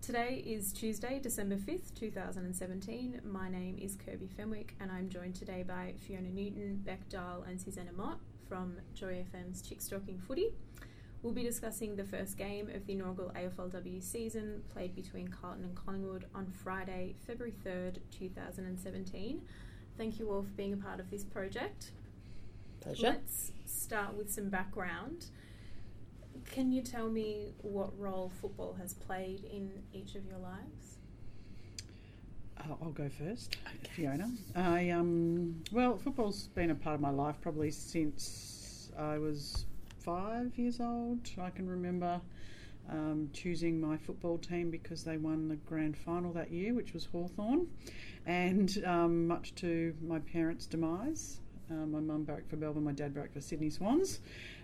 Today is Tuesday, December 5th, 2017. My name is Kirby Fenwick and I'm joined today by Fiona Newton, Beck Dahl and Susanna Mott from Joy FM's Chicks Talking Footy. We'll be discussing the first game of the inaugural AFLW season played between Carlton and Collingwood on Friday, February 3rd, 2017. Thank you all for being a part of this project. Pleasure. Let's start with some background. Can you tell me what role football has played in each of your lives? I'll go first, Fiona. Well, football's been a part of my life probably since I was 5 years old. I can remember choosing my football team because they won the grand final that year, which was Hawthorn, and much to my parents' demise. My mum barracked for Melbourne, my dad barracked for Sydney Swans.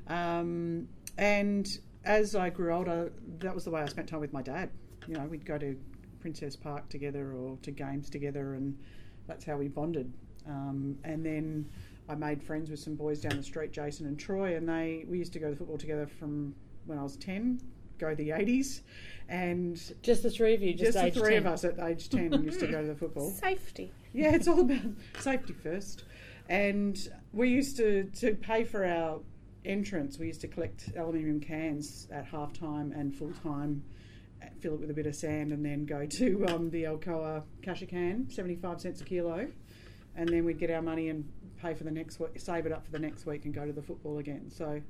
And as I grew older, that was the way I spent time with my dad. You know, we'd go to Princess Park together or to games together, and that's how we bonded. And then I made friends with some boys down the street, Jason and Troy, and we used to go to football together from when I was 10, go the 80s. And just the three of you, just age the three 10. of us at age 10 used to go to the football. Safety. Yeah, it's all about safety first. And we used to pay for our entrance. We used to collect aluminium cans at half time and full time, fill it with a bit of sand, and then go to the Alcoa Casher can, 75 cents a kilo, and then we'd get our money and pay for the next week, save it up for the next week, and go to the football again. So,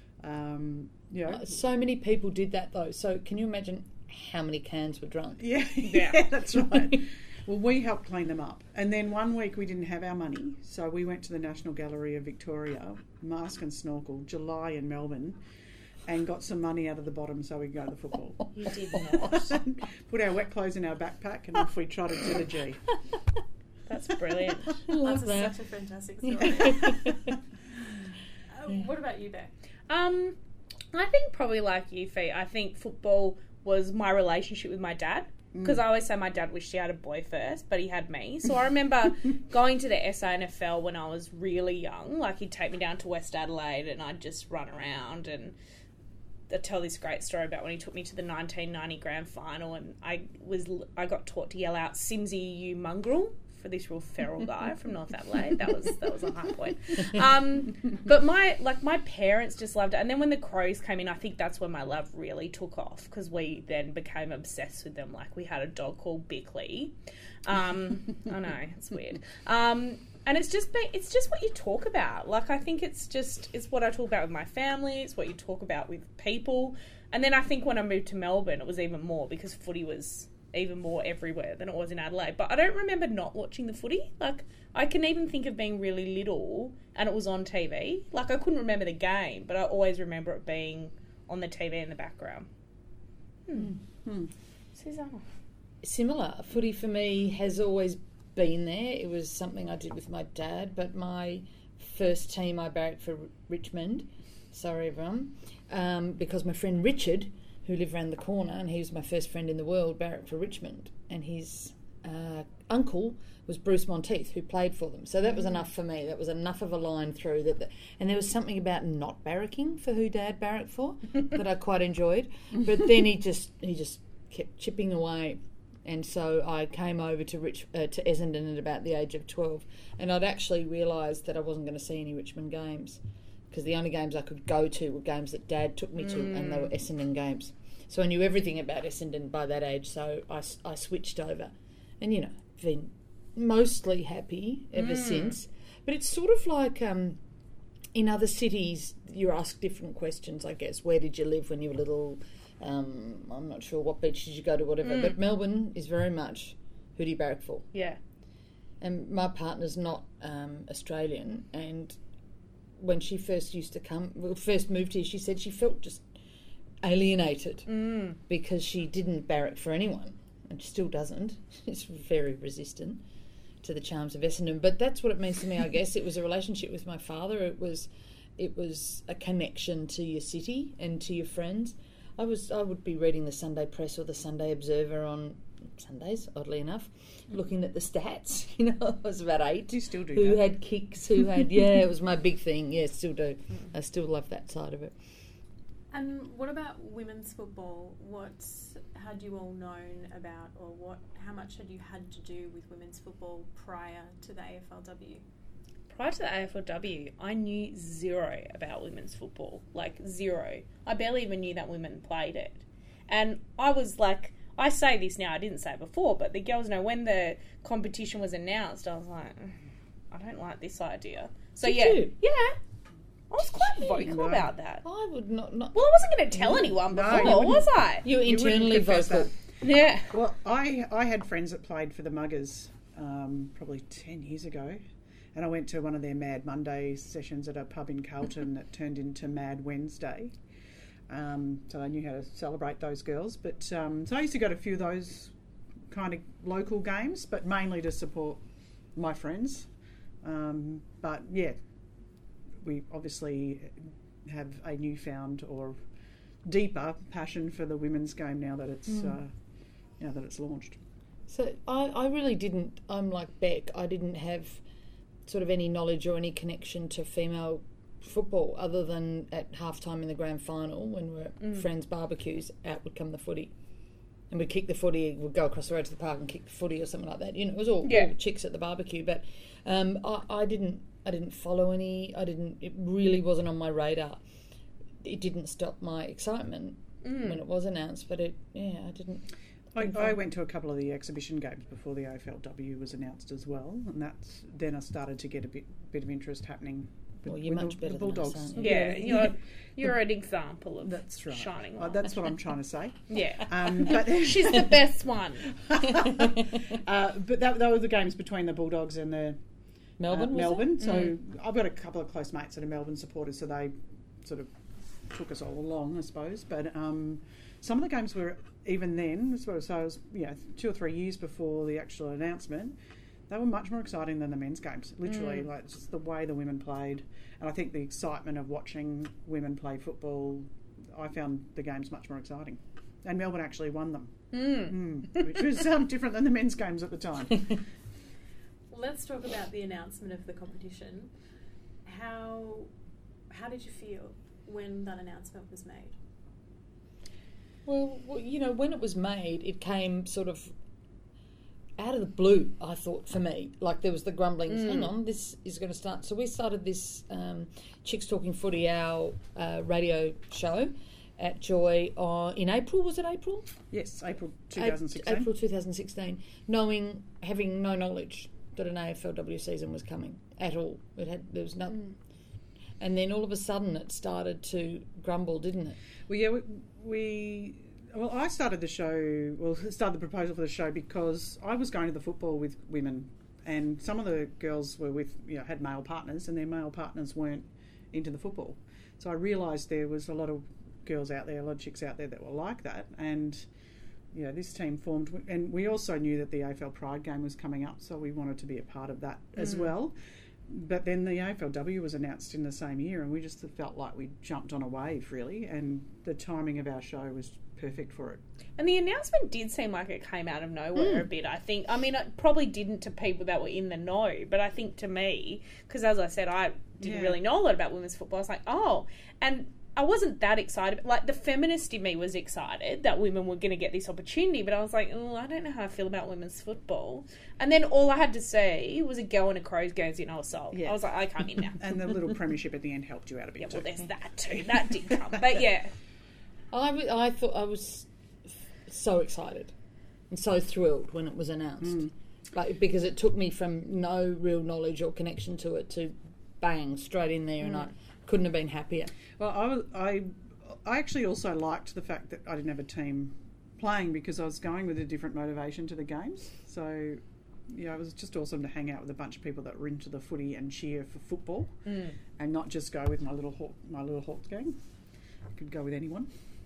so many people did that though. So can you imagine how many cans were drunk? Yeah, yeah, that's right. Well, we helped clean them up. And then one week we didn't have our money, so we went to the National Gallery of Victoria, mask and snorkel, July in Melbourne, and got some money out of the bottom so we could go to the football. You did not. Put our wet clothes in our backpack and off we trotted to the G. That's brilliant. I love That's that. such a fantastic story. What about you, Beck? I think probably like you, Fee. I think football was my relationship with my dad. Because I always say my dad wished he had a boy first, but he had me. So I remember going to the SANFL when I was really young. Like, he'd take me down to West Adelaide and I'd just run around. And I tell this great story about when he took me to the 1990 grand final, and I got taught to yell out, "Simsy, you mongrel," for this real feral guy from North Adelaide. That was a high point. But my parents just loved it. And then when the Crows came in, I think that's when my love really took off, because we then became obsessed with them. Like, we had a dog called Bickley. I know, it's weird. And it's just what you talk about. Like, I think it's what I talk about with my family. It's what you talk about with people. And then I think when I moved to Melbourne, it was even more, because footy was even more everywhere than it was in Adelaide. But I don't remember not watching the footy. Like, I can even think of being really little and it was on TV. Like, I couldn't remember the game, but I always remember it being on the TV in the background. Susanna? Similar. Footy for me has always been there. It was something I did with my dad, but my first team I barracked for Richmond. Sorry, everyone. Because my friend Richard, who lived around the corner, and he was my first friend in the world, barracked for Richmond, and his uncle was Bruce Monteith, who played for them. So that was enough for me. That was enough of a line through that. And there was something about not barracking for who Dad barracked for that I quite enjoyed. But then he just kept chipping away, and so I came over to Essendon at about the age of 12, and I'd actually realised that I wasn't going to see any Richmond games, because the only games I could go to were games that Dad took me to, and they were Essendon games. So I knew everything about Essendon by that age, so I switched over. And, you know, been mostly happy ever since. But it's sort of like in other cities, you're asked different questions, I guess. Where did you live when you were little? I'm not sure what beach did you go to, whatever. But Melbourne is very much who do you barrack for? Yeah. And my partner's not Australian, and when she first moved here, she said she felt just alienated because she didn't barrack for anyone, and she still doesn't. She's very resistant to the charms of Essendon, but that's what it means to me, I guess. It was a relationship with my father. It was a connection to your city and to your friends. I would be reading the Sunday Press or the Sunday Observer on Sundays, oddly enough, looking at the stats. You know, I was about 8. You still do who that? had kicks, who had... Yeah, it was my big thing. Yeah, still do. I still love that side of it. And what about women's football? What had you all known about, or how much had you had to do with women's football prior to the AFLW? Prior to the AFLW, I knew zero about women's football. Like, zero. I barely even knew that women played it. And I was like, I say this now, I didn't say it before, but the girls know when the competition was announced, I was like, I don't like this idea. So, Did yeah. you? Yeah. I was quite vocal No. about that. I would not. Well, I wasn't going to tell anyone No, before, you wouldn't. was I? You were You wouldn't internally confess vocal. that. Yeah. Well, I had friends that played for the Muggers probably 10 years ago, and I went to one of their Mad Monday sessions at a pub in Carlton that turned into Mad Wednesday. So I knew how to celebrate those girls. But so I used to go to a few of those kind of local games, but mainly to support my friends. But yeah, we obviously have a newfound or deeper passion for the women's game now that it's now that it's launched. So I really didn't. I'm like Beck. I didn't have sort of any knowledge or any connection to female football other than at halftime in the grand final when we're at friends' barbecues. Out would come the footy, and we'd kick the footy. We'd go across the road to the park and kick the footy or something like that. You know, it was all chicks at the barbecue. But I didn't follow any. It really wasn't on my radar. It didn't stop my excitement when it was announced, but I didn't. I went to a couple of the exhibition games before the AFLW was announced as well, and then I started to get a bit of interest happening. Well, you're much better the than Bulldogs. us, aren't you? Yeah, you're an example of That's right. shining light. That's what I'm trying to say. Yeah. But She's the best one. but that were the games between the Bulldogs and the Melbourne. Was Melbourne. it? So I've got a couple of close mates that are Melbourne supporters, so they sort of took us all along, I suppose. But some of the games were, even then, so it was 2 or 3 years before the actual announcement, they were much more exciting than the men's games. Literally, like just the way the women played, and I think the excitement of watching women play football, I found the games much more exciting. And Melbourne actually won them, which was different than the men's games at the time. Let's talk about the announcement of the competition. How did you feel when that announcement was made? Well, you know, when it was made, it came sort of out of the blue, I thought, for me. Like, there was the grumblings, hang on, this is going to start. So we started this Chicks Talking Footy, our radio show at Joy in April. Was it April? Yes, April 2016. April 2016, having no knowledge that an AFLW season was coming at all. There was nothing. And then all of a sudden it started to grumble, didn't it? Well, yeah, I started started the proposal for the show because I was going to the football with women, and some of the girls were had male partners, and their male partners weren't into the football. So I realised there was a lot of girls out there, a lot of chicks out there that were like that, and this team formed, and we also knew that the AFL Pride game was coming up, so we wanted to be a part of that as well. But then the AFLW was announced in the same year, and we just felt like we jumped on a wave, really, and the timing of our show was perfect for it. And the announcement did seem like it came out of nowhere a bit, I think. I mean, it probably didn't to people that were in the know, but I think to me, because as I said, I didn't really know a lot about women's football. I was like, oh, and I wasn't that excited. Like, the feminist in me was excited that women were going to get this opportunity, but I was like, oh, I don't know how I feel about women's football. And then all I had to see was a girl in a Crows Guernsey and I was sold. Yeah. I was like, I come in now. And the little premiership at the end helped you out a bit too. Well, there's that too. That did come. But yeah. I thought I was so excited and so thrilled when it was announced. Like, because it took me from no real knowledge or connection to it to bang, straight in there, and I couldn't have been happier. Well, I actually also liked the fact that I didn't have a team playing because I was going with a different motivation to the games. So, it was just awesome to hang out with a bunch of people that were into the footy and cheer for football, and not just go with my little Hawks gang. I could go with anyone.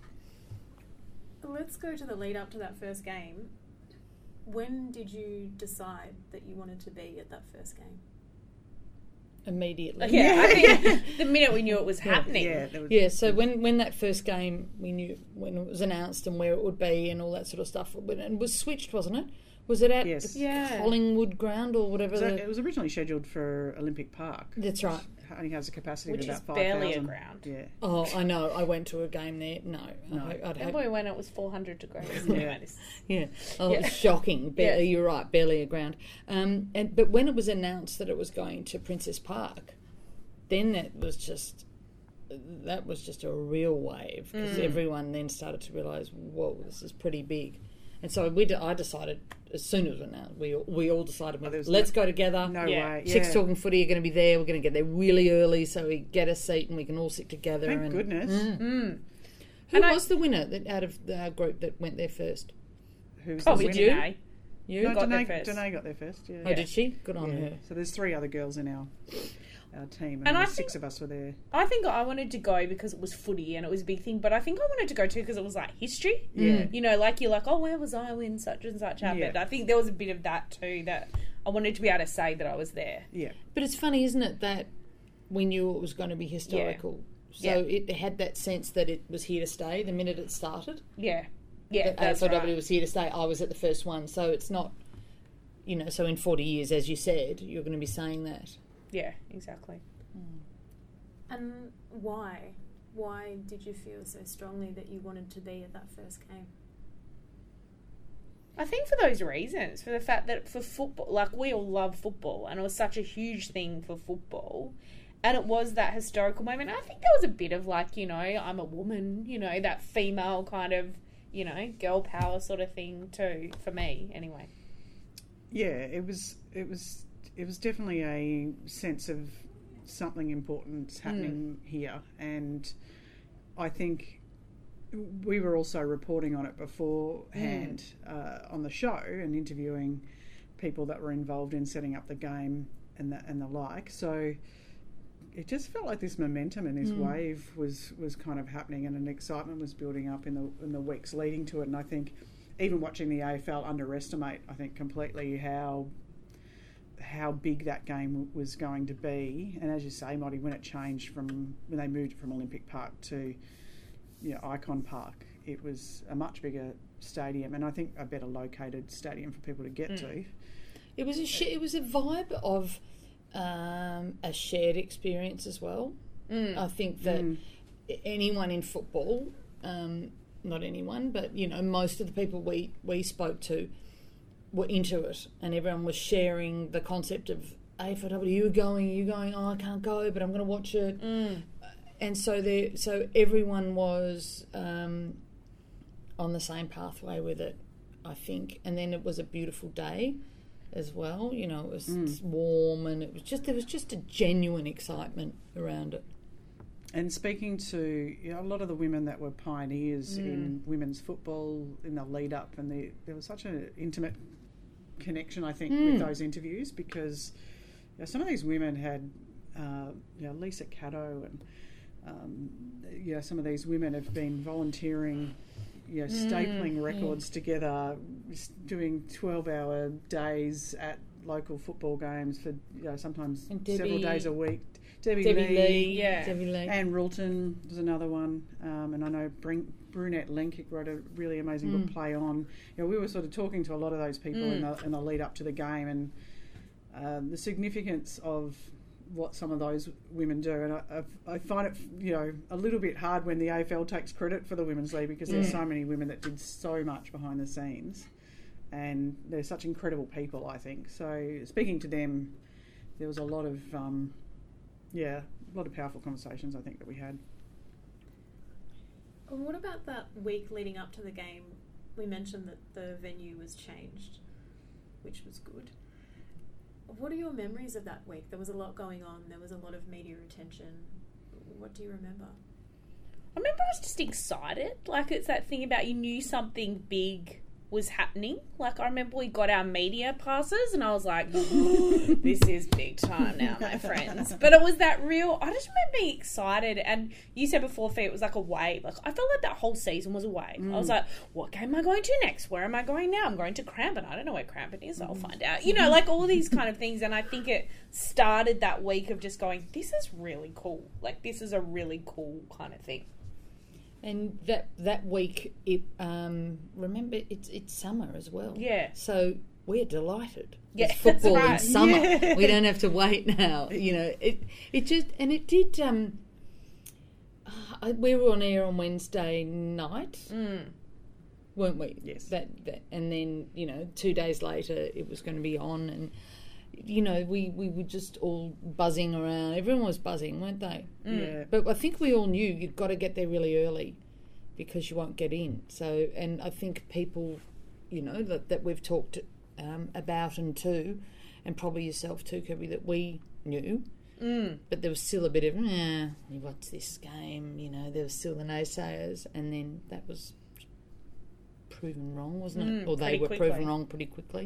Let's go to the lead up to that first game. When did you decide that you wanted to be at that first game? Immediately. Yeah, I think the minute we knew it was happening. Yeah, so when that first game, we knew when it was announced and where it would be and all that sort of stuff. And it was switched, wasn't it? Was it at Yes. Collingwood Ground or whatever? So it was originally scheduled for Olympic Park. That's right. only has a capacity Which of is about barely 5,000. a ground. Yeah. Oh, I know. I went to a game there. No. I'd hope. Remember when it was 400 degrees? Yeah. Anyway, Yeah. Oh, Yeah. it was shocking. Yeah. You're right, barely a ground. But when it was announced that it was going to Princess Park, then that was just a real wave because everyone then started to realise, whoa, this is pretty big. And so I decided as soon as it was announced, we all decided, let's go together. No Yeah. way. Chicks Yeah. Talking Footy are going to be there. We're going to get there really early so we get a seat and we can all sit together. Thank goodness. Who And was the winner out of our group that went there first? Who's Oh, the did winner? you? You? No, got there Danae first. Danae got there first. Yeah. Oh, did she? Good on Yeah. her. So there's 3 other girls in our team, and, And I 6 of us were there. I think I wanted to go because it was footy and it was a big thing, but I think I wanted to go too because it was like history. Yeah. You know, like you're like, oh, where was I when such and such happened? Yeah. I think there was a bit of that too, that I wanted to be able to say that I was there. Yeah. But it's funny, isn't it, that we knew it was going to be historical. So it had that sense that it was here to stay the minute it started. Yeah. Yeah, That that's AFLW right. was here to stay. I was at the first one. So it's not, so in 40 years, as you said, you're going to be saying that. Yeah, exactly. And why? Why did you feel so strongly that you wanted to be at that first game? I think for those reasons, for the fact that for football, like we all love football and it was such a huge thing for football and it was that historical moment. I think there was a bit of like, I'm a woman, that female kind of, girl power sort of thing too, for me anyway. Yeah, it was definitely a sense of something important's happening here, and I think we were also reporting on it beforehand on the show and interviewing people that were involved in setting up the game and the like. So it just felt like this momentum and this wave was kind of happening, and an excitement was building up in the weeks leading to it. And I think even watching the AFL underestimate, I think, completely how big that game was going to be. And as you say, Molly, when it changed when they moved from Olympic Park to Icon Park, it was a much bigger stadium, and I think a better located stadium for people to get to. It was a vibe of a shared experience as well. I think that anyone in football, not anyone, but most of the people we spoke to were into it, and everyone was sharing the concept of AFLW. You going? Oh, I can't go, but I'm going to watch it. And so everyone was on the same pathway with it, I think. And then it was a beautiful day as well. It was warm, and there was just a genuine excitement around it. And speaking to a lot of the women that were pioneers in women's football in the lead up, and there was such an intimate connection, I think, with those interviews, because some of these women had, Lisa Caddo and some of these women have been volunteering, stapling records together, doing 12-hour days at local football games for sometimes several days a week. Debbie Lee, Debbie Lee. Anne Rulton was another one, and I know Brunette Lenkick wrote a really amazing book, Play On. We were sort of talking to a lot of those people in the lead up to the game, and the significance of what some of those women do. And I find it, a little bit hard when the AFL takes credit for the Women's League, because there's so many women that did so much behind the scenes, and they're such incredible people, I think. So speaking to them, there was a lot of powerful conversations, I think, that we had. And what about that week leading up to the game? We mentioned that the venue was changed, which was good. What are your memories of that week? There was a lot going on. There was a lot of media attention. What do you remember? I remember I was just excited. Like, it's that thing about you knew something big was happening. Like, I remember we got our media passes and I was like, this is big time now, my friends. But it was that real, I just remember being excited. And you said before, Fee, it was like a wave. Like, I felt like that whole season was a wave. I was like, what game am I going to next? Where am I going now? I'm going to Crampton. I don't know where Crampton is. I'll find out. Like all these kind of things. And I think it started that week of just going, this is really cool. Like, this is a really cool kind of thing. And that week, remember, it's summer as well. Yeah. So we're delighted. Yeah, It's football that's in right. summer. Yeah. We don't have to wait now. You know, it just, and it did. We were on air on Wednesday night, weren't we? Yes. That, and then 2 days later it was going to be on, and we were just all buzzing around. Everyone was buzzing, weren't they? Yeah. But I think we all knew you've got to get there really early because you won't get in. So, and I think people, that we've talked about and to, and probably yourself too, Kirby, that we knew. But there was still a bit of, what's this game? There was still the naysayers, and then that was proven wrong, wasn't it? Or they were proven wrong pretty quickly.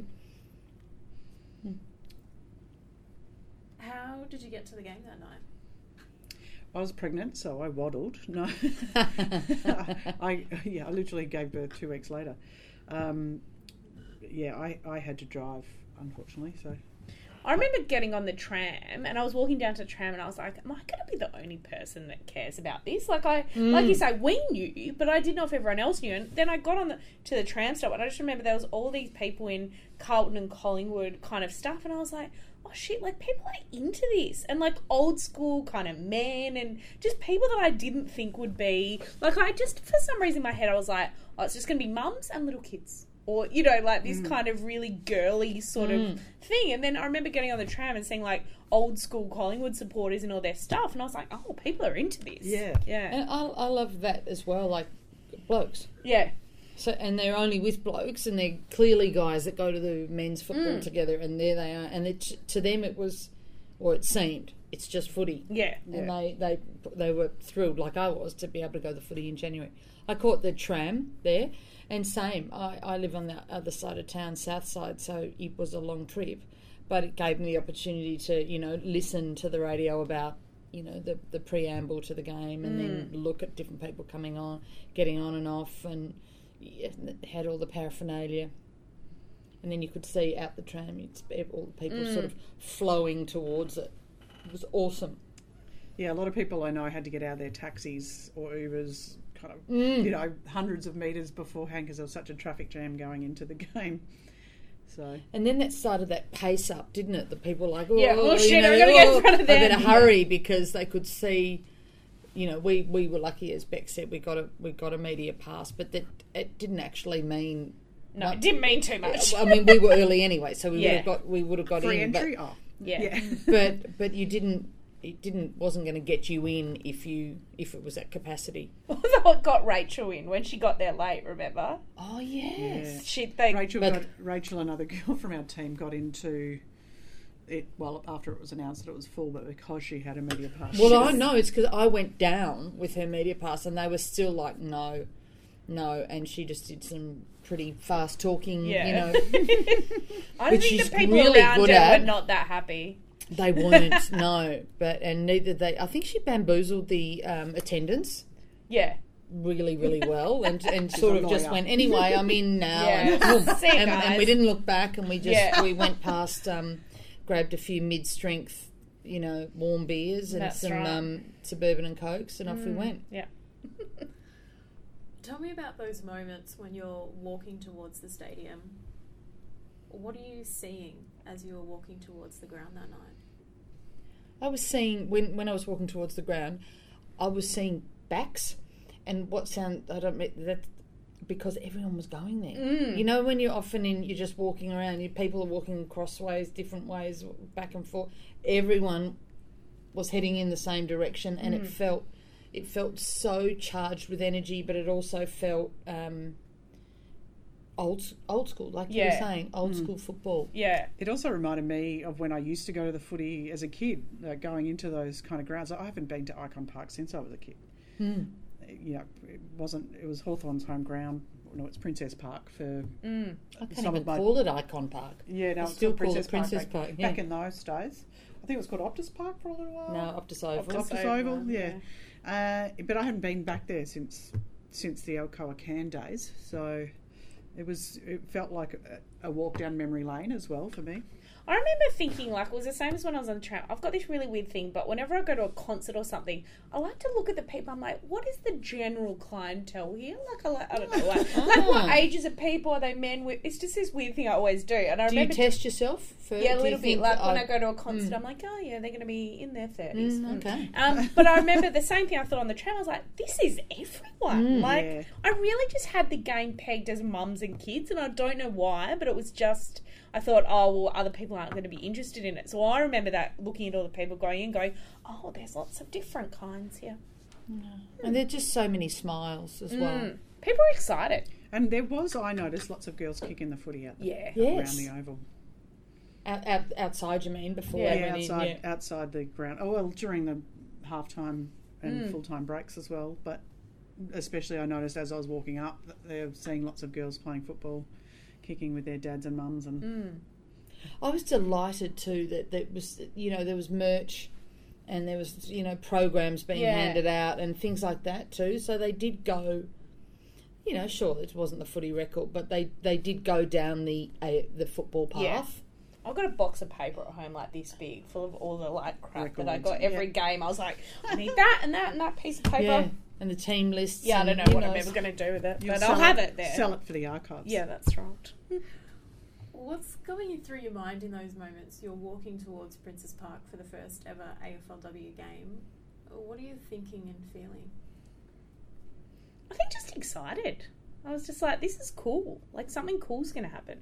How did you get to the game that night? I was pregnant, so I waddled. No, I literally gave birth 2 weeks later. I had to drive, unfortunately. So I remember getting on the tram, and I was walking down to the tram, and I was like, "Am I going to be the only person that cares about this?" Like like you say, we knew, but I didn't know if everyone else knew. And then I got on to the tram stop, and I just remember there was all these people in Carlton and Collingwood kind of stuff, and I was like, "Oh shit!" Like people are into this, and like old school kind of men, and just people that I didn't think would be like. I just for some reason in my head I was like, "Oh, it's just going to be mums and little kids." Or, like this kind of really girly sort of thing. And then I remember getting on the tram and seeing, like, old school Collingwood supporters and all their stuff. And I was like, oh, people are into this. Yeah. And I love that as well, like blokes. Yeah. So, and they're only with blokes, and they're clearly guys that go to the men's football together, and there they are. And to them it was, or it seemed, it's just footy. Yeah. And they were thrilled, like I was, to be able to go to the footy in January. I caught the tram there. And same, I live on the other side of town, south side, so it was a long trip. But it gave me the opportunity to, listen to the radio about, the preamble to the game, and then look at different people coming on, getting on and off, and had all the paraphernalia. And then you could see out the tram, all the people sort of flowing towards it. It was awesome. Yeah, a lot of people I know had to get out of their taxis or Ubers kind of, hundreds of metres beforehand because there was such a traffic jam going into the game. So, and then that started that pace up, didn't it? The people were like, shit, I'm going to get in front of them. I better hurry because they could see. We were lucky, as Beck said, we got a media pass, but that it didn't actually mean. No, it didn't mean too much. I mean, we were early anyway, so we would have got free in. entry. But you didn't. Wasn't going to get you in if it was at capacity. What got Rachel in when she got there late? Remember? Oh yes. Yeah. Rachel, another girl from our team, got into it. Well, after it was announced that it was full, but because she had a media pass. Well, I know it's because I went down with her media pass, and they were still like, no, and she just did some pretty fast talking. Yeah. I don't think the people really around her were not that happy. They weren't, no. And neither they. I think she bamboozled the attendants. Yeah. Really, really well, and sort of just went, anyway, I'm in now. Yeah. And we didn't look back, and we just we went past, grabbed a few mid-strength, warm beers and That's some right. Suburban and Cokes, and off we went. Yeah. Tell me about those moments when you're walking towards the stadium. What are you seeing as you were walking towards the ground that night? I was seeing, when I was walking towards the ground, I was seeing backs, and that because everyone was going there. When you're often you're just walking around, people are walking crossways, different ways, back and forth. Everyone was heading in the same direction, and it felt so charged with energy, but it also felt old school, like you were saying, old school football. Yeah. It also reminded me of when I used to go to the footy as a kid, going into those kind of grounds. I haven't been to Icon Park since I was a kid. It was Hawthorn's home ground. No, it's Princess Park for. I can't even call it Icon Park. Yeah, no, I it's still called call it Princess Park. Yeah. Back in those days, I think it was called Optus Park for a little while. No, Optus Oval. Optus Oval, yeah. But I haven't been back there since the Alcoa Can days. So, It felt like a walk down memory lane as well for me. I remember thinking, like, it was the same as when I was on the tram. I've got this really weird thing, but whenever I go to a concert or something, I like to look at the people. I'm like, what is the general clientele here? Like, I don't know, like what ages of people are they men with? It's just this weird thing I always do. And I Do remember you test yourself? For, yeah, a do you little bit. think Like that when I go to a concert, I'm like, oh yeah, they're going to be in their 30s. okay. But I remember the same thing I thought on the tram. I was like, this is everyone. Like, Yeah. I really just had the game pegged as mums and kids, and I don't know why, but it was just, I thought, oh, well, other people aren't going to be interested in it. So I remember that, looking at all the people going in, going, oh, there's lots of different kinds here. And there are just so many smiles as well. People are excited. And there was, I noticed, lots of girls kicking the footy out Yeah. Yes. around the oval. Outside, you mean, before Yeah, they went in? Yeah. outside the ground. Oh, well, during the half-time and full-time breaks as well. But especially I noticed as I was walking up, that they're seeing lots of girls playing football, kicking with their dads and mums. And I was delighted too that there was, there was merch and there was, programs being handed out and things like that too. So they did go, sure, it wasn't the footy record, but they did go down the football path. Yeah. I've got a box of paper at home like this big, full of all the like crap that I Records, got every game. I was like, I need that and that and that piece of paper. Yeah, and the team lists. Yeah, I and don't know who what I'm knows. ever going to do with it, you'll but sell I'll have it there. Sell it for the archives. Yeah, that's right. What's going through your mind in those moments? You're walking towards Princes Park for the first ever AFLW game. What are you thinking and feeling? I think just excited. I was just like, this is cool. Like, something cool's going to happen.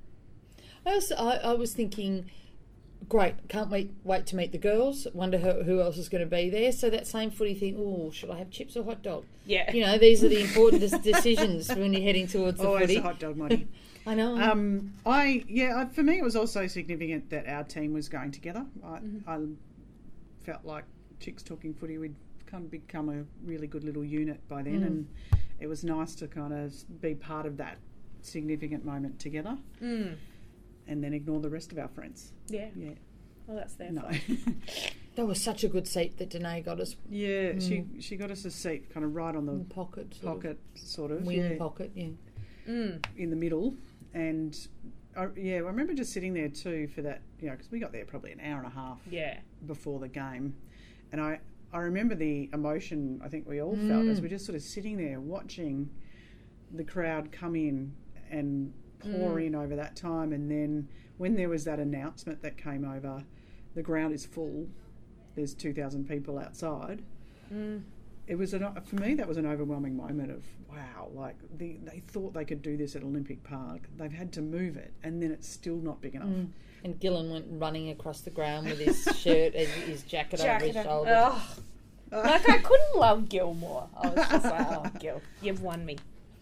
I was thinking, great, can't wait to meet the girls. Wonder who else is going to be there. So that same footy thing, oh, should I have chips or hot dog? Yeah. These are the important decisions when you're heading towards the Always footy. a hot dog, Monty. I know. For me, it was also significant that our team was going together. I felt like Chicks Talking Footy, we'd kind of become a really good little unit by then, and it was nice to kind of be part of that significant moment together, and then ignore the rest of our friends. Yeah. Yeah. Well, that's their No. fault. That was such a good seat that Danae got us. Yeah, she got us a seat kind of right on the Pocket, sort of wing yeah, pocket, yeah. in the middle. And I remember just sitting there too for that, because we got there probably an hour and a half before the game. And I remember the emotion I think we all felt as we're just sort of sitting there watching the crowd come in and pour in over that time. And then when there was that announcement that came over, the ground is full, there's 2,000 people outside. It was for me, that was an overwhelming moment of wow, like they thought they could do this at Olympic Park. They've had to move it, and then it's still not big enough. And Gillen went running across the ground with his shirt, his jacket over his shoulder. Oh. Like, I couldn't love Gil more. I was just like, oh, Gil, you've won me.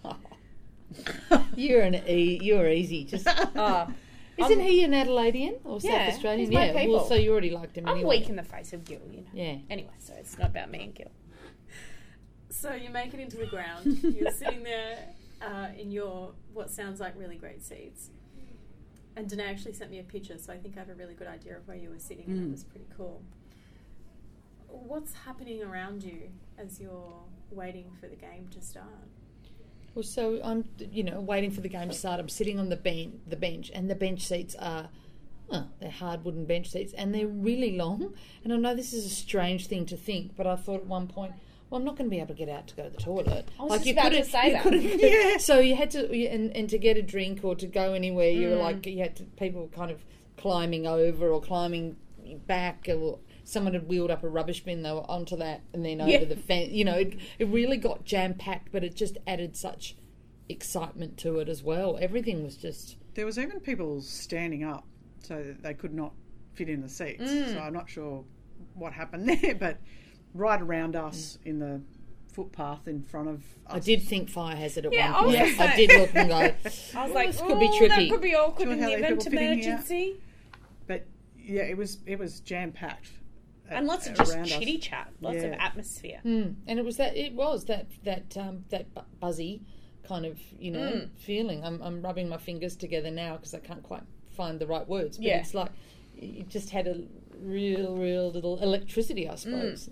You're easy. Just isn't he an Adelaidean or Yeah, South Australian? he's my Yeah, people. well, so you already liked him I'm anyway. weak in the face of Gil, Yeah. Anyway, so it's not about me and Gil. So you make it into the ground. You're sitting there in your what sounds like really great seats. And Danae actually sent me a picture, so I think I have a really good idea of where you were sitting, and it was pretty cool. What's happening around you as you're waiting for the game to start? Well, so I'm, waiting for the game to start. I'm sitting on the bench, and the bench seats are, they're hard wooden bench seats, and they're really long. And I know this is a strange thing to think, but I thought at one point, well, I'm not going to be able to get out to go to the toilet. I was just about to say that. Yeah. So you had to, and to get a drink or to go anywhere, you were like, people were kind of climbing over or climbing back, or someone had wheeled up a rubbish bin, they were onto that, and then over the fence. It really got jam-packed, but it just added such excitement to it as well. Everything was just... There was even people standing up so that they could not fit in the seats. So I'm not sure what happened there, but right around us in the footpath in front of us. I did think fire hazard at Yeah, one point. I was I did look and go, I was like, this could be tricky. That could be awkward Do in you know the how many event of people fitting here? emergency. But yeah, it was jam-packed. And lots of just around us. chitty chat, lots of Yeah. atmosphere. And it was that buzzy kind of feeling. I'm rubbing my fingers together now because I can't quite find the right words. But it's like you just had a real little electricity, I suppose.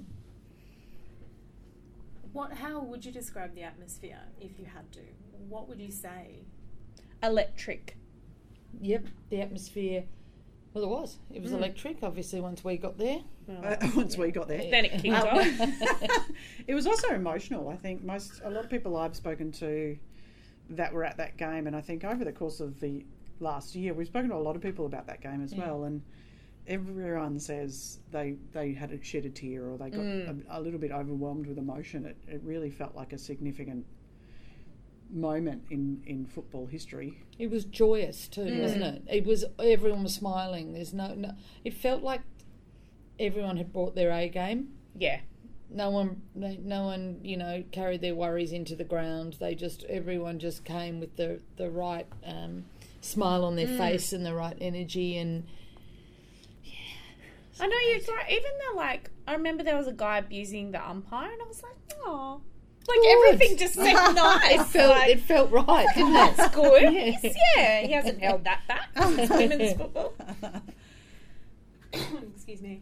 How would you describe the atmosphere if you had to? What would you say? electric. Yep, the atmosphere. Well, it was electric. Obviously, once we got there. Once we got there. Then it kicked off. It was also emotional. I think a lot of people I've spoken to that were at that game, and I think over the course of the last year, we've spoken to a lot of people about that game as well, and everyone says they had shed a tear or they got a little bit overwhelmed with emotion. It really felt like a significant moment in football history. It was joyous too, wasn't it? It was, everyone was smiling. There's no. It felt like everyone had brought their A game. Yeah. No one, carried their worries into the ground. Everyone just came with the right smile on their face and the right energy, and I know you're right. Even though, I remember there was a guy abusing the umpire, and I was like, oh. Everything just seemed nice. It felt right, didn't it? That's good. Yeah, he hasn't held that back since women's football. Excuse me.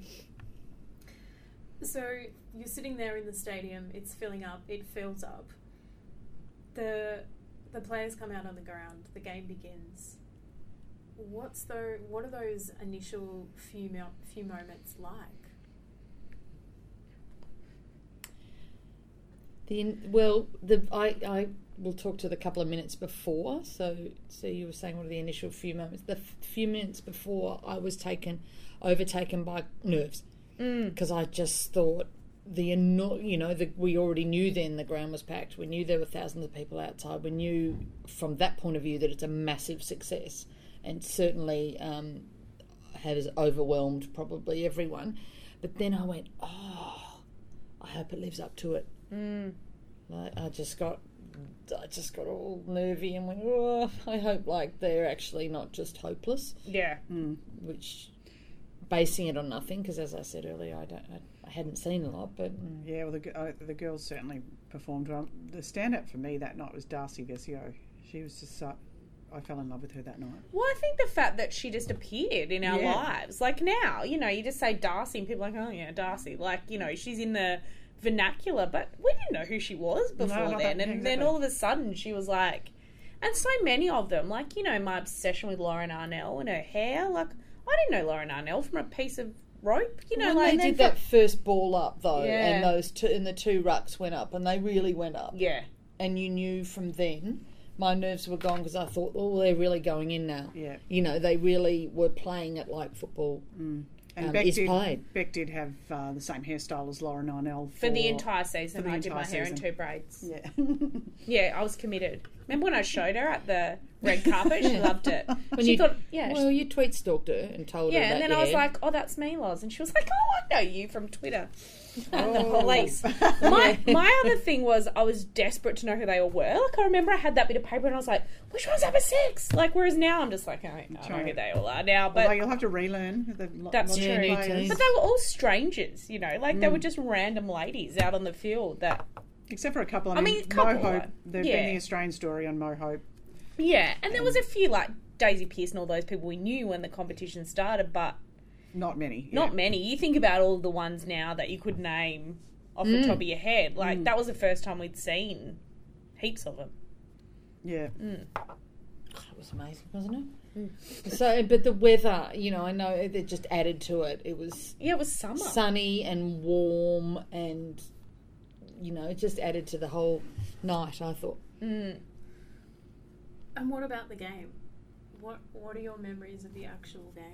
So you're sitting there in the stadium. It's filling up. It fills up. The players come out on the ground. The game begins. What are those initial few moments like? I will talk to the couple of minutes before. So you were saying what are the initial few moments? The few minutes before, I was overtaken by nerves because I just thought we already knew then the ground was packed. We knew there were thousands of people outside. We knew from that point of view that it's a massive success, and certainly has overwhelmed probably everyone. But then I went, oh, I hope it lives up to it. I just got all nervy and went, oh, I hope they're actually not just hopeless. Yeah. Which, basing it on nothing, because as I said earlier, I hadn't seen a lot, but yeah, well, the girls certainly performed well. The standout for me that night was Darcy Vesio. She was just I fell in love with her that night. Well, I think the fact that she just appeared in our lives, now, you just say Darcy and people are like, oh yeah, Darcy, she's in the vernacular, but we didn't know who she was before then. And then all of a sudden she was and so many of them, my obsession with Lauren Arnell and her hair, I didn't know Lauren Arnell from a piece of rope, they did that first ball up though, and the two rucks went up, and they really went up. Yeah. And you knew from then, my nerves were gone because I thought, oh, they're really going in now. Yeah. They really were playing it like football. And Beck did have the same hairstyle as Lauren Arnell for the entire season. I did my hair in 2 braids. Yeah. Yeah, I was committed. Remember when I showed her at the red carpet? She loved it. Well, you tweet stalked her and told her. Yeah, and then I was like, "Oh, that's me, Loz," and she was like, "Oh, I know you from Twitter." And the police. My other thing was I was desperate to know who they all were. I remember I had that bit of paper and I was like, which one's number 6? Whereas now I'm just like, I don't know who they all are now. But you'll have to relearn. That's true. But they were all strangers, they were just random ladies out on the field that... Except for a couple. I mean Mo Hope. There'd been the Australian story on Mo Hope. Yeah, and there was a few Daisy Pearce and all those people we knew when the competition started, but... Not many. Not many. You think about all the ones now that you could name off the top of your head. That was the first time we'd seen heaps of them. Yeah. It was amazing, wasn't it? So, but the weather, I know it just added to it. It was... Yeah, it was summer. Sunny and warm and, it just added to the whole night, I thought. And what about the game? What are your memories of the actual game?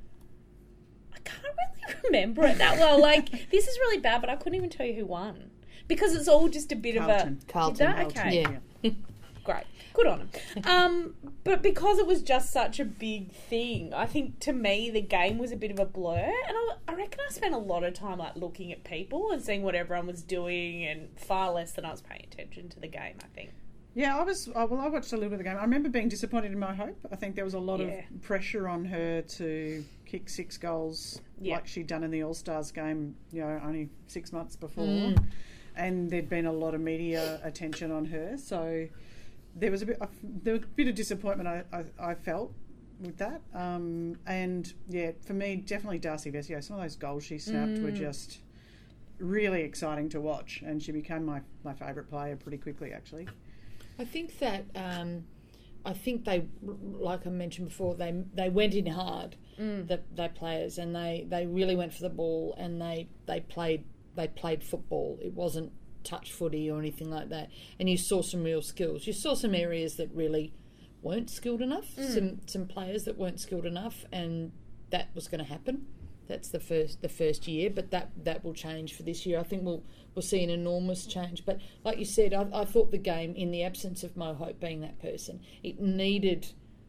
I can't really remember it that well. This is really bad, but I couldn't even tell you who won. Because it's all just a bit Carlton. of a... Carlton. Okay. Yeah. Great. Good on him. But because it was just such a big thing, I think to me the game was a bit of a blur. And I reckon I spent a lot of time looking at people and seeing what everyone was doing, and far less than I was paying attention to the game, I think. Yeah, I watched a little bit of the game. I remember being disappointed in Mo Hope. I think there was a lot of pressure on her to kick 6 goals like she'd done in the All-Stars game, only 6 months before. And there'd been a lot of media attention on her. So there was a bit of disappointment I felt with that. And, for me, definitely Darcy Vesio. Some of those goals she snapped were just really exciting to watch. And she became my favourite player pretty quickly, actually. I think that think they, like I mentioned before, they went in hard. The players, and they really went for the ball, and they played football. It wasn't touch footy or anything like that. And you saw some real skills. You saw some areas that really weren't skilled enough. Some players that weren't skilled enough, and that was going to happen. That's the first year, but that will change for this year. I think we'll see an enormous change. But like you said, I thought the game, in the absence of Mo Hope being that person, it needed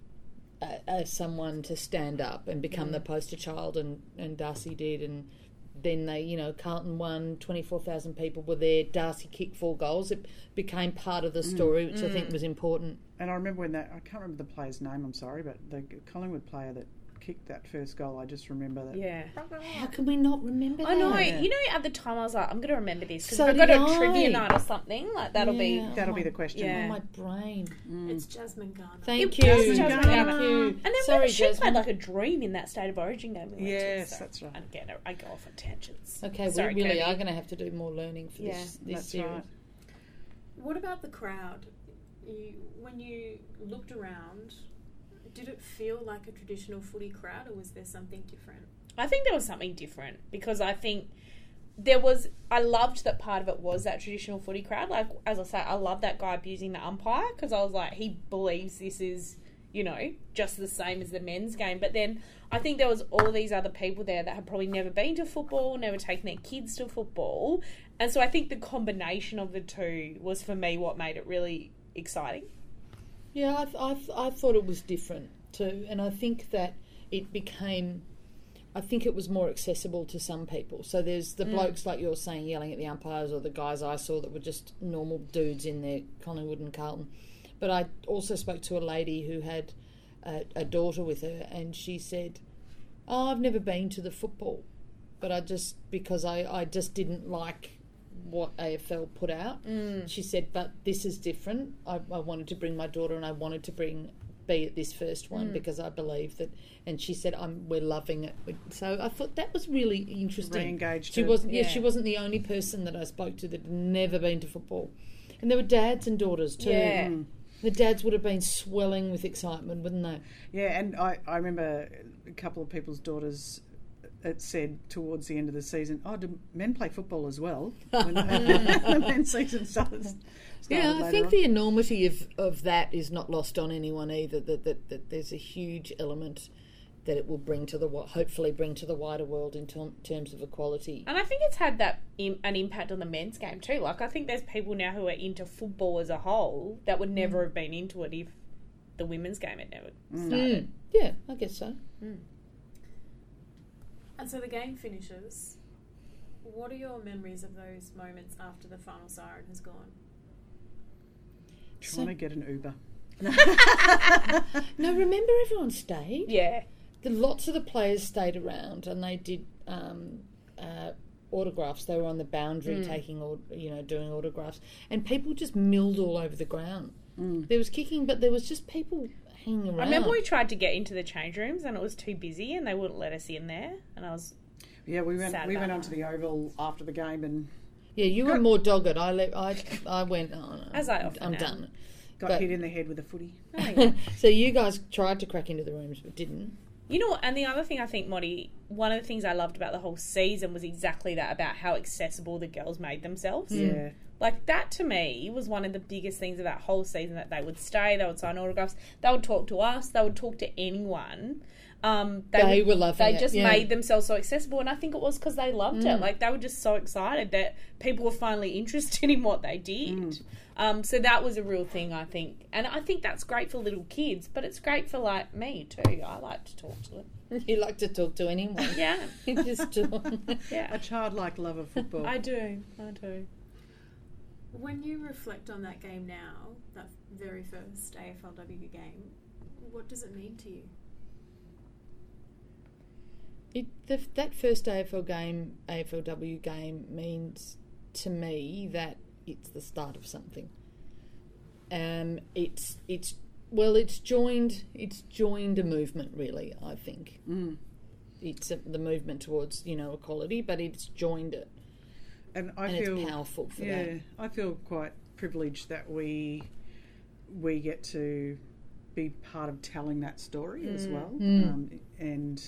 someone to stand up and become the poster child, and Darcy did. And then Carlton won, 24,000 people were there. Darcy kicked 4 goals. It became part of the story, which I think was important. And I remember when I can't remember the player's name, I'm sorry, but the Collingwood player that kicked that first goal, I just remember that. Yeah. How can we not remember that? I know. Yeah. You know, at the time I was like, I'm going to remember this because So if I got did a trivia I. night or something, like that'll be the question. Yeah. Oh, my brain. It's Jasmine Garner. Thank It you. was Jasmine Thank Garner. you. And then Sorry, she Jasmine. played like a dream in that State of Origin game we went Yes, to. So that's right. I go off on tangents. Okay, Sorry, we really Kirby. are going to have to do more learning for this That's series. right. What about the crowd? When you looked around, did it feel like a traditional footy crowd, or was there something different? I think there was something different because I think I loved that part of it was that traditional footy crowd. Like, as I say, I love that guy abusing the umpire because I was like, he believes this is, just the same as the men's game. But then I think there was all these other people there that had probably never been to football, never taken their kids to football. And so I think the combination of the two was, for me, what made it really exciting. Yeah, I thought it was different too, and I think that it became, I think it was more accessible to some people. So there's the blokes, like you're saying, yelling at the umpires, or the guys I saw that were just normal dudes in their Collingwood and Carlton. But I also spoke to a lady who had a daughter with her, and she said, I've never been to the football, but because I just didn't like what AFL put out. She said, but this is different. I wanted to bring my daughter, and I wanted to be at this first one because I believe that. And she said, we're loving it. So I thought that was really interesting. Re-engaged She her. wasn't. Yeah. She wasn't the only person that I spoke to that had never been to football, and there were dads and daughters too. Yeah. The dads would have been swelling with excitement, wouldn't they? Yeah, and I remember a couple of people's daughters. It said towards the end of the season, do men play football as well? When the men's season starts. Yeah, I think the enormity of that is not lost on anyone either. That there's a huge element that it will hopefully bring to the wider world in terms of equality. And I think it's had an impact on the men's game too. Like, I think there's people now who are into football as a whole that would never have been into it if the women's game had never started. Yeah, I guess so. And so the game finishes. What are your memories of those moments after the final siren has gone? Trying to get an Uber. No, remember everyone stayed? Yeah. Lots of the players stayed around, and they did autographs. They were on the boundary doing autographs, and people just milled all over the ground. There was kicking, but there was just people hanging around. I remember we tried to get into the change rooms and it was too busy and they wouldn't let us in there. And I was Yeah, we went sad we about went onto the Oval after the game and Yeah, you were more dogged. I went, oh no, As I often I'm am. done. got But- hit in the head with a footy. So you guys tried to crack into the rooms but didn't. You know, and the other thing I think, Motty, one of the things I loved about the whole season was exactly that, about how accessible the girls made themselves. Yeah. Like, that to me was one of the biggest things of that whole season, that they would stay, they would sign autographs, they would talk to us, they would talk to anyone. They were loving They it, just yeah. made themselves so accessible, and I think it was because they loved it. Like, they were just so excited that people were finally interested in what they did. So that was a real thing, I think. And I think that's great for little kids, but it's great for, like, me too. I like to talk to them. You like to talk to anyone. Yeah. You just do. Yeah. A childlike love of football. I do. When you reflect on that game now, that very first AFLW game, what does it mean to you? That first AFLW game means to me that it's the start of something. It's joined a movement, really. I think it's the movement towards equality, but it's joined it, and it's powerful for that. I feel quite privileged that we get to be part of telling that story as well. And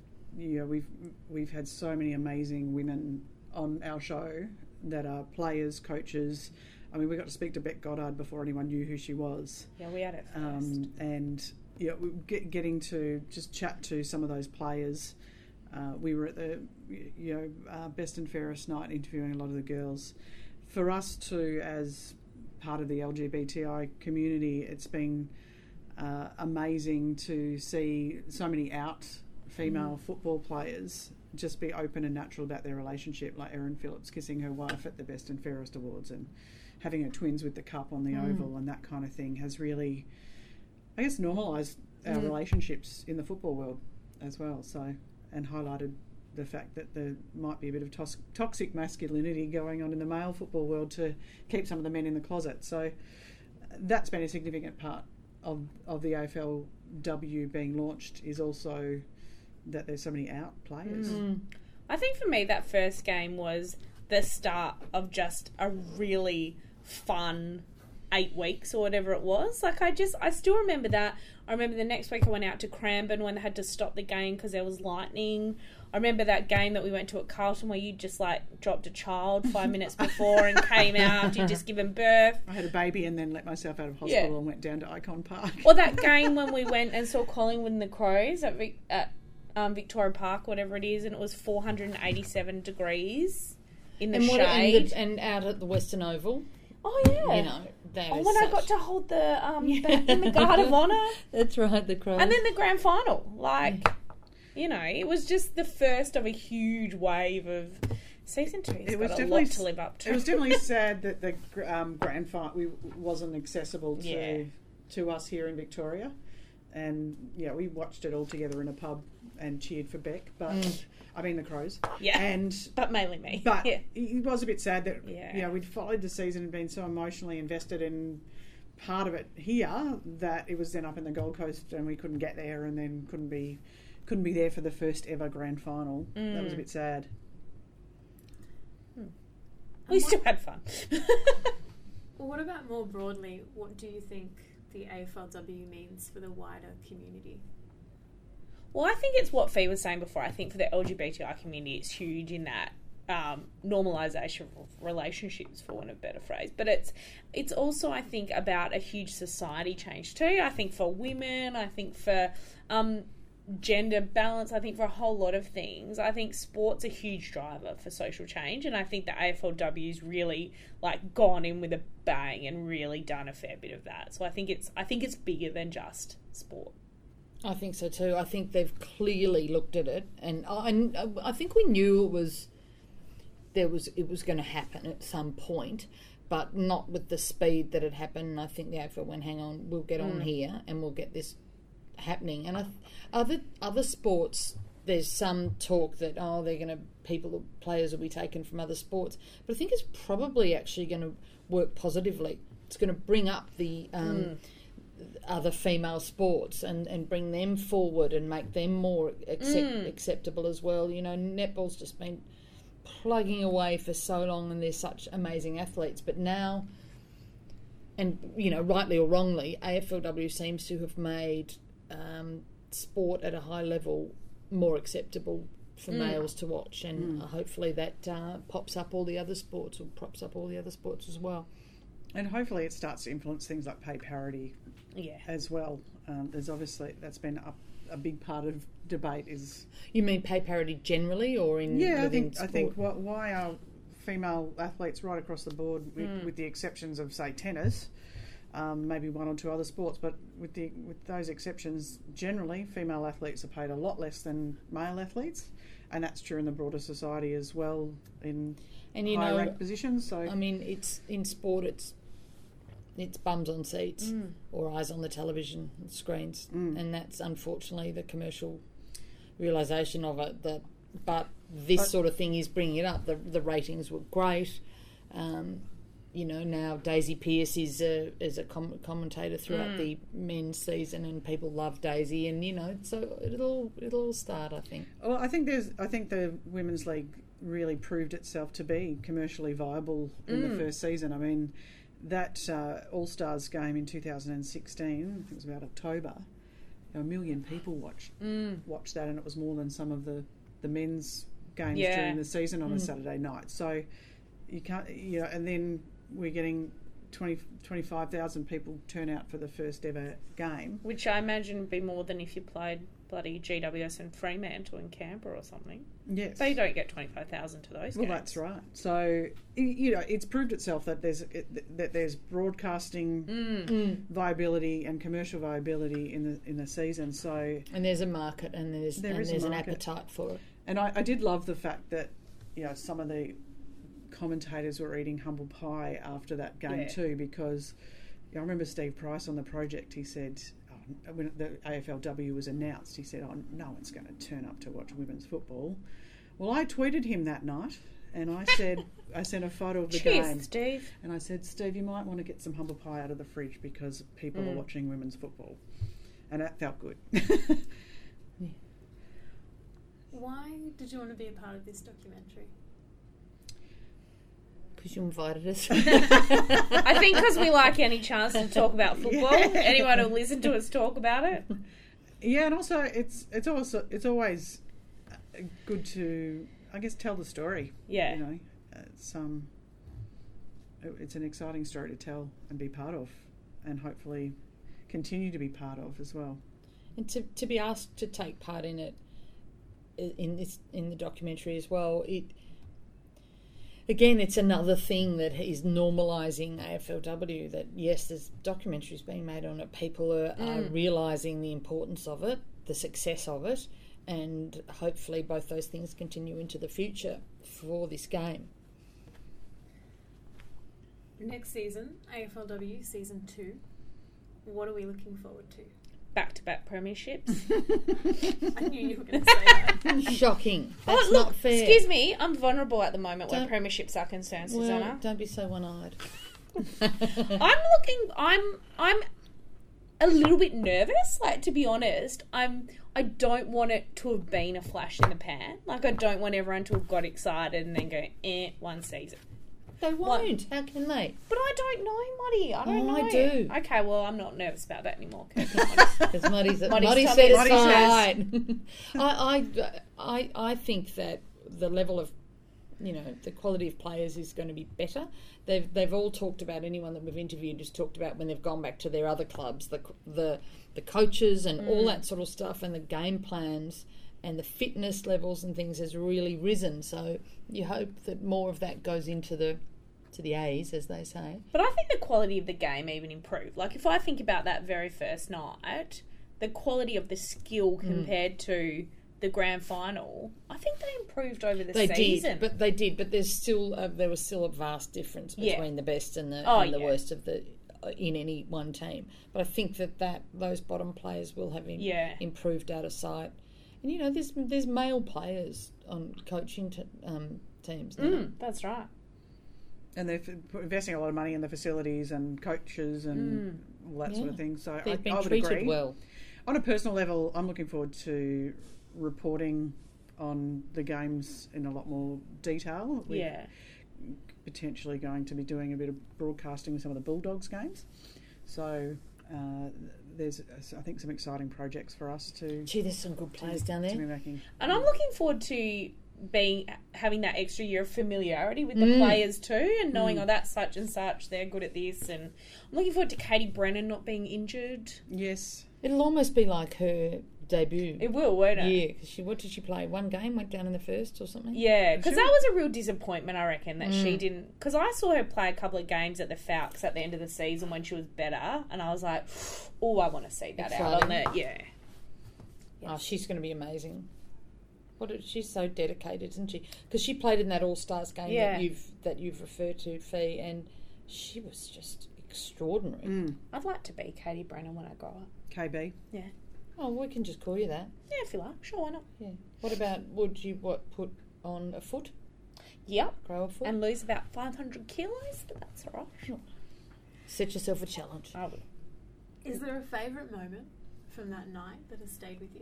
we've had so many amazing women on our show that are players, coaches. I mean, we got to speak to Beck Goddard before anyone knew who she was. Yeah, we had it first. And getting to just chat to some of those players. We were at the best and fairest night interviewing a lot of the girls. For us too, as part of the LGBTI community, it's been amazing to see so many out female football players just be open and natural about their relationship, like Erin Phillips kissing her wife at the Best and Fairest Awards and having her twins with the cup on the oval, and that kind of thing has really, I guess, normalised our relationships in the football world as well. So, and highlighted the fact that there might be a bit of toxic masculinity going on in the male football world to keep some of the men in the closet. So that's been a significant part of the AFLW being launched, is also that there's so many out players. I think for me that first game was the start of just a really fun 8 weeks or whatever it was. Like I still remember that. I remember the next week I went out to Cranbourne when they had to stop the game because there was lightning. I remember that game that we went to at Carlton where you just like dropped a child 5 minutes before and came out after you'd just given birth. I had a baby and then let myself out of hospital and went down to Icon Park. Or that game when we went and saw Collingwood and the Crows at Victoria Park, whatever it is, and it was 487 degrees in the shade. And out at the Western Oval. Oh, yeah. You know, that is when I got to hold the in the Guard of Honour. That's right, the Crows. And then the grand final. It was just the first of a huge wave of season 2. It was definitely a lot to live up to. It was definitely sad that the grand final wasn't accessible to us here in Victoria. And, we watched it all together in a pub and cheered for Beck, but I mean the Crows. Yeah, but mainly me. But it was a bit sad that we'd followed the season and been so emotionally invested in part of it here that it was then up in the Gold Coast and we couldn't get there, and then couldn't be there for the first ever grand final. That was a bit sad. We still had fun. Well, what about more broadly? What do you think the AFLW means for the wider community? Well, I think it's what Fee was saying before. I think for the LGBTI community, it's huge in that normalisation of relationships, for want of a better phrase. But it's also, I think, about a huge society change too. I think for women, I think for gender balance, I think for a whole lot of things. I think sport's a huge driver for social change, and I think the AFLW's really gone in with a bang and really done a fair bit of that. So I think it's bigger than just sport. I think so too. I think they've clearly looked at it, and I think we knew it was going to happen at some point, but not with the speed that it happened. I think the AFL went, hang on, we'll get on here and we'll get this happening. And other sports, there's some talk that players will be taken from other sports, but I think it's probably actually going to work positively. It's going to bring up the other female sports and bring them forward and make them more acceptable as well. You know, netball's just been plugging away for so long, and they're such amazing athletes, but now, and rightly or wrongly, AFLW seems to have made sport at a high level more acceptable for males to watch, and hopefully that props up all the other sports as well. And hopefully it starts to influence things like pay parity as well. There's obviously, that's been a big part of debate. Is you mean pay parity generally, or in I think why are female athletes right across the board, with the exceptions of, say, tennis, maybe one or two other sports, but with those exceptions, generally female athletes are paid a lot less than male athletes, and that's true in the broader society as well, in higher ranked positions. So I mean, it's in sport, it's bums on seats or eyes on the television screens, and that's unfortunately the commercial realisation of it. But this sort of thing is bringing it up. The ratings were great. Now Daisy Pearce is a commentator throughout the men's season, and people love Daisy, and so it'll start, I think. Well, I think the Women's League really proved itself to be commercially viable in the first season. I mean, that All-Stars game in 2016, I think it was about October, 1 million people watched that, and it was more than some of the men's games during the season on a Saturday night. So you can't, and then we're getting 25,000 people turn out for the first ever game. Which I imagine would be more than if you played bloody GWS in Fremantle in Canberra or something. Yes. They don't get 25,000 to those games. Well, that's right. So, it's proved itself that there's broadcasting viability and commercial viability in the season. So, and there's a market, and there's an appetite for it. And I did love the fact that some of the commentators were eating humble pie after that game too, because I remember Steve Price on the project. He said, when the AFLW was announced, he said, no one's going to turn up to watch women's football. Well, I tweeted him that night, and I said, I sent a photo of the game. Steve. And I said, Steve, you might want to get some humble pie out of the fridge because people are watching women's football. And that felt good. Why did you want to be a part of this documentary? Because you invited us. I think because we like any chance to talk about football. Anyone who listen to us talk about it. Yeah, and also it's always good to, I guess, tell the story. Yeah, it's an exciting story to tell and be part of, and hopefully continue to be part of as well. And to be asked to take part in it, in the documentary as well, Again, it's another thing that is normalising AFLW, that yes, there's documentaries being made on it. People are realising the importance of it, the success of it, and hopefully both those things continue into the future for this game. Next season, AFLW Season 2, what are we looking forward to? Back-to-back premierships. I knew you were going to say that. Shocking. That's not fair. Excuse me, I'm vulnerable at the moment where premierships are concerned, Susanna. Well, don't be so one-eyed. I'm a little bit nervous, to be honest. I don't want it to have been a flash in the pan. I don't want everyone to have got excited and then go, one season. They won't. How can they? But I don't know, Muddy. I don't know. I do. Okay, well, I'm not nervous about that anymore. Because Muddy said it's fine. I think that the level of, the quality of players is going to be better. They've all talked about, anyone that we've interviewed has talked about when they've gone back to their other clubs, the coaches and all that sort of stuff, and the game plans and the fitness levels and things has really risen. So you hope that more of that goes into the A's, as they say. But I think the quality of the game even improved. If I think about that very first night, the quality of the skill compared to the grand final, I think they improved over the season. They did, but there's still there was still a vast difference between the best and the worst of the in any one team. But I think that those bottom players will have improved out of sight. And there's male players on coaching teams now. That's right. And they're investing a lot of money in the facilities and coaches and all that sort of thing. So they've been I would treated agree. well. On a personal level, I'm looking forward to reporting on the games in a lot more detail. We're potentially going to be doing a bit of broadcasting with some of the Bulldogs games. So there's, I think, some exciting projects for us to... Gee, there's some good players down there. To be making. And I'm looking forward to having that extra year of familiarity with the players too, and knowing, that's such and such, they're good at this. And I'm looking forward to Katie Brennan not being injured. Yes. It'll almost be like her debut. It will, won't it? Yeah, because what did she play? One game, went down in the first or something? Yeah, because that was a real disappointment, I reckon, that she didn't... Because I saw her play a couple of games at the Falcons at the end of the season when she was better, and I was like, I want to see that out on that. Yeah. Oh, she's going to be amazing. She's so dedicated, isn't she? Because she played in that All-Stars game that you've referred to, Fee, and she was just extraordinary. I'd like to be Katie Brennan when I grow up. KB? Yeah. Oh, we can just call you that. Yeah, if you like. Sure, why not? Yeah. What about, would you put on a foot? Yep. Grow a foot? And lose about 500 kilos, but that's all right. Sure. Set yourself a challenge. I will. Is there a favourite moment from that night that has stayed with you?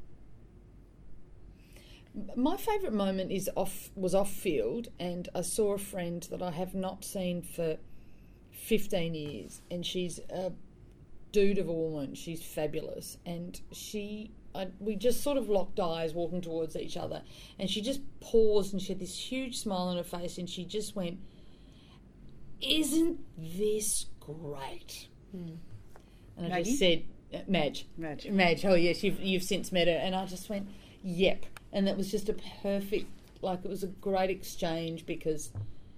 My favourite moment was off field, and I saw a friend that I have not seen for 15 years, and she's a dude of a woman. She's fabulous, and we just sort of locked eyes walking towards each other, and she just paused and she had this huge smile on her face, and she just went, "Isn't this great?" And I Maggie? just said, Madge. Oh yes, you've since met her, and I just went, "Yep," and that was just a perfect, like, it was a great exchange because,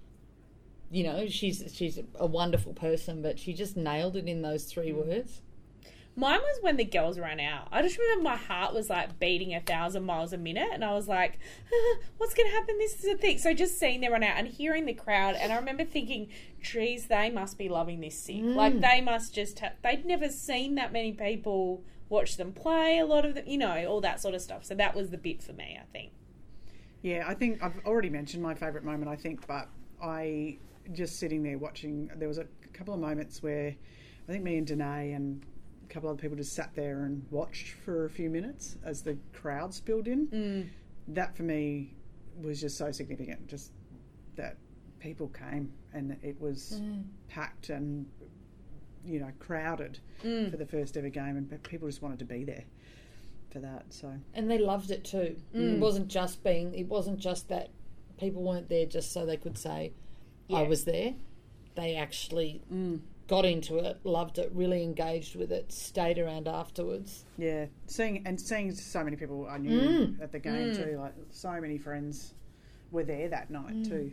you know, she's a wonderful person, but she just nailed it in those 3 words. Mine was when the girls ran out. I just remember my heart was like beating 1,000 miles a minute, and I was like, what's going to happen? This is a thing. So just seeing them run out and hearing the crowd, and I remember thinking, geez, they must be loving this sick. Like, they must just they'd never seen that many people watch them play, a lot of them, you know, all that sort of stuff. So that was the bit for me, I think. Yeah, I think I've already mentioned my favourite moment, I think, but I just sitting there watching, there was a couple of moments where I think me and Danae and a couple other people just sat there and watched for a few minutes as the crowd spilled in. That for me was just so significant, just that people came and it was packed and, you know, crowded for the first ever game, and people just wanted to be there for that. So, and they loved it too. It wasn't just that people weren't there just so they could say, I was there. They actually got into it, loved it, really engaged with it, stayed around afterwards. Yeah, seeing so many people I knew at the game too. Like, so many friends were there that night too.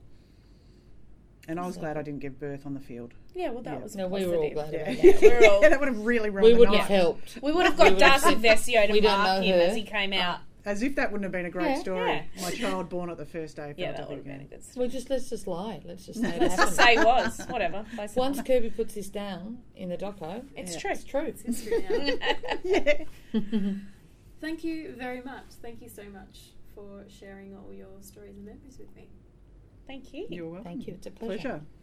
And I was glad I didn't give birth on the field. Yeah, well, that was no, positive. we were all glad about that. We were all, that would have really ruined we the wouldn't night. have helped. We would have got Darcy Vesio to we don't mark know him her. as he came out. As if that wouldn't have been a great story. Yeah. My child born at the first day. Yeah, that would have been a good story. Well, let's just lie. Let's just say it Let's just happened. say was. Whatever. Once Kirby puts this down in the doco, It's true. It's true. It's history now. Yeah. Thank you very much. Thank you so much for sharing all your stories and memories with me. Thank you. You're welcome. Thank you. It's a pleasure. Pleasure.